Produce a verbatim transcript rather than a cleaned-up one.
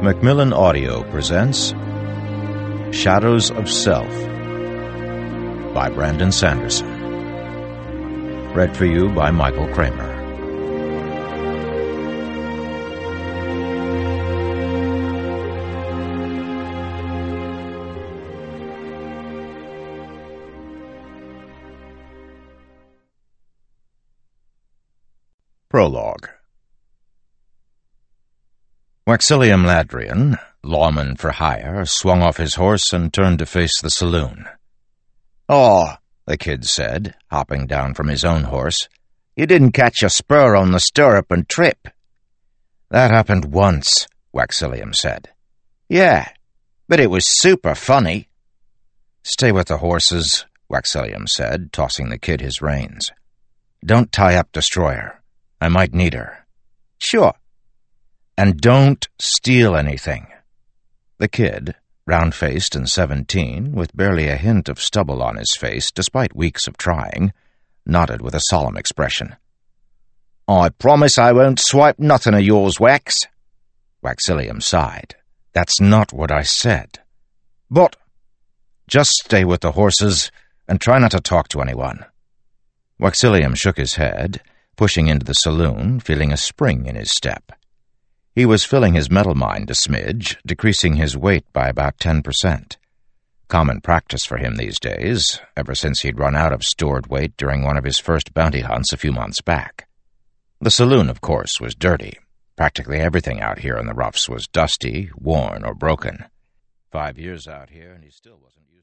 Macmillan Audio presents Shadows of Self by Brandon Sanderson. Read for you by Michael Kramer. Prologue. Waxilium Ladrian, lawman for hire, swung off his horse and turned to face the saloon. "Oh," the kid said, hopping down from his own horse, "you didn't catch a spur on the stirrup and trip." "That happened once," Waxilium said. "Yeah, but it was super funny." "Stay with the horses," Waxilium said, tossing the kid his reins. "Don't tie up Destroyer. I might need her." "Sure." "And don't steal anything." The kid, round-faced and seventeen, with barely a hint of stubble on his face despite weeks of trying, nodded with a solemn expression. "I promise I won't swipe nothing of yours, Wax." Waxilium sighed. "That's not what I said." "But—" "Just stay with the horses and try not to talk to anyone." Waxilium shook his head, pushing into the saloon, feeling a spring in his step. He was filling his metal mind a smidge, decreasing his weight by about ten percent. Common practice for him these days, ever since he'd run out of stored weight during one of his first bounty hunts a few months back. The saloon, of course, was dirty. Practically everything out here in the roughs was dusty, worn, or broken. Five years out here, and he still wasn't used